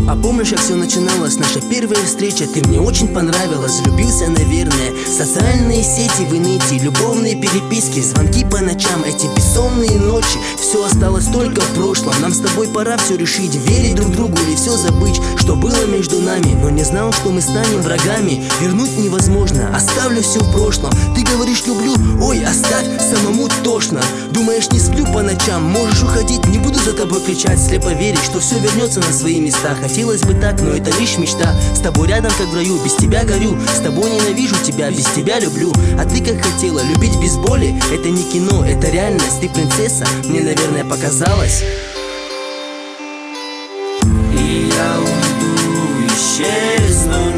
А помнишь, как все начиналось, наша первая встреча? Ты мне очень понравилась, влюбился, наверное. Социальные сети в инете, любовные переписки, звонки по ночам, эти бессонные ночи. Все осталось только в прошлом. Нам с тобой пора все решить, верить друг другу или все забыть, что было между нами. Но не знал, что мы станем врагами. Вернуть невозможно, оставлю все в прошлом. Ты говоришь люблю, ой, оставь, самому тошно. Думаешь, не сплю по ночам, можешь уходить, не буду за тобой кричать. Слепо верить, что все вернется на свои места. Хотелось бы так, но это лишь мечта. С тобой рядом, как в раю, без тебя горю. С тобой ненавижу тебя, без тебя люблю. А ты как хотела, любить без боли. Это не кино, это реальность. Ты принцесса, мне, наверное, показалось. И я уйду, исчезну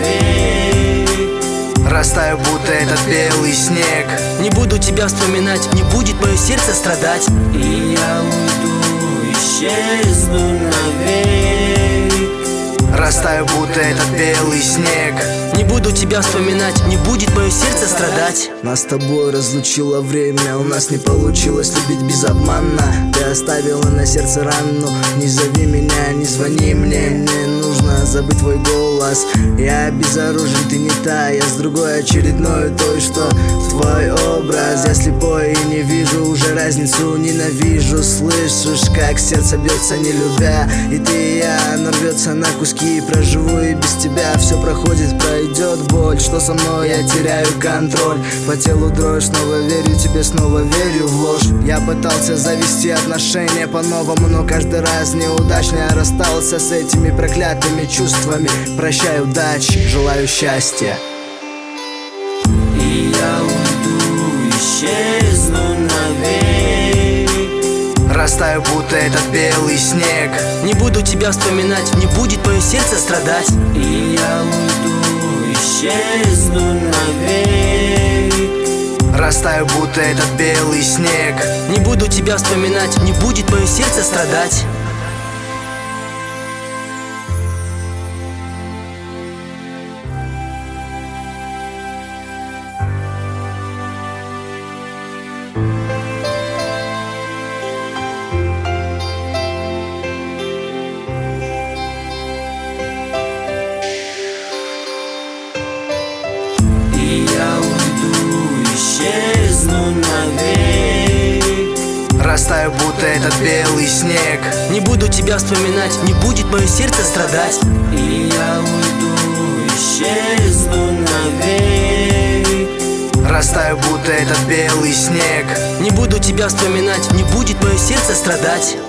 навек. Растаю, будто этот белый снег. Не буду тебя вспоминать, не будет мое сердце страдать. И я уйду, исчезну навек. Растаю, будто этот белый снег. Не буду тебя вспоминать, не будет мое сердце страдать. Нас с тобой разлучило время, у нас не получилось любить без обмана. Ты оставила на сердце рану. Не зови меня, не звони мне, мне нужно забыть твой голос. Я безоружен, ты не та, я с другой очередной той, что твой образ. Я слепой и не вижу уже разницу, ненавижу. Слышишь, как сердце бьется, не любя. И ты и я, оно рвется на куски. Проживу и без тебя, все проходит, пройдет боль. Что со мной, я теряю контроль. По телу дрожь, снова верю тебе, снова верю в ложь. Я пытался завести отношения по-новому, но каждый раз неудачно. Я расстался с этими проклятыми чувствами. Прощай, удачи, желаю счастья. И я уйду, исчезну навек. Растаю, будто этот белый снег. Не буду тебя вспоминать, не будет мое сердце страдать. И я уйду, исчезну навек. Растаю, будто этот белый снег. Не буду тебя вспоминать, не будет мое сердце страдать. И я уйду, исчезну навек. Растаю, будто этот белый снег. Не буду тебя вспоминать, не будет мое сердце страдать. И я уйду, исчезну навек. Растаю, будто этот белый снег. Не буду тебя вспоминать, не будет мое сердце страдать.